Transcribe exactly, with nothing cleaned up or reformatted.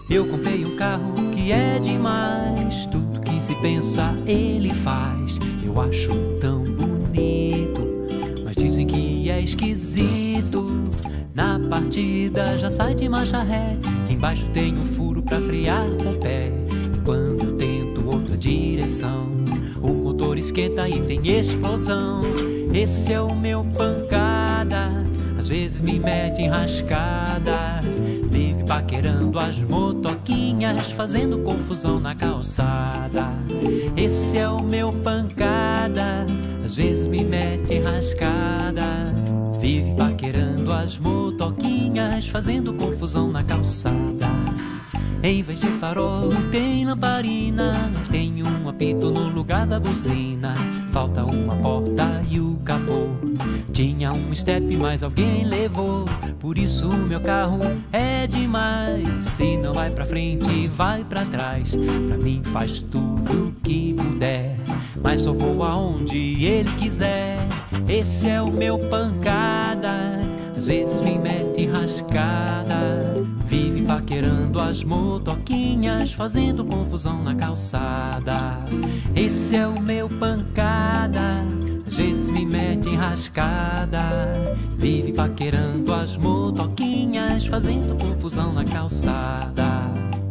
Eu comprei um carro que é demais, tudo que se pensa ele faz. Eu acho tão bonito, mas dizem que é esquisito. Na partida já sai de marcha ré, embaixo tem um furo pra frear com o pé. E quando eu tento outra direção, o motor esquenta e tem explosão. Esse é o meu pancada, às vezes me mete enrascada. Vive paquerando as motoquinhas, fazendo confusão na calçada. Esse é o meu pancada, às vezes me mete enrascada. Vive paquerando as motoquinhas, fazendo confusão na calçada. Em vez de farol tem lamparina, tem um apito no lugar da buzina. Falta uma porta e o capô. Tinha um step, mas alguém levou. Por isso o meu carro é demais. Se não vai pra frente, vai pra trás. Pra mim faz tudo o que puder, mas só vou aonde ele quiser. Esse é o meu pancada, às vezes me mete enrascada. Vive paquerando as motoquinhas, fazendo confusão na calçada. Esse é o meu pancada, às vezes me mete enrascada. Vive paquerando as motoquinhas, fazendo confusão na calçada.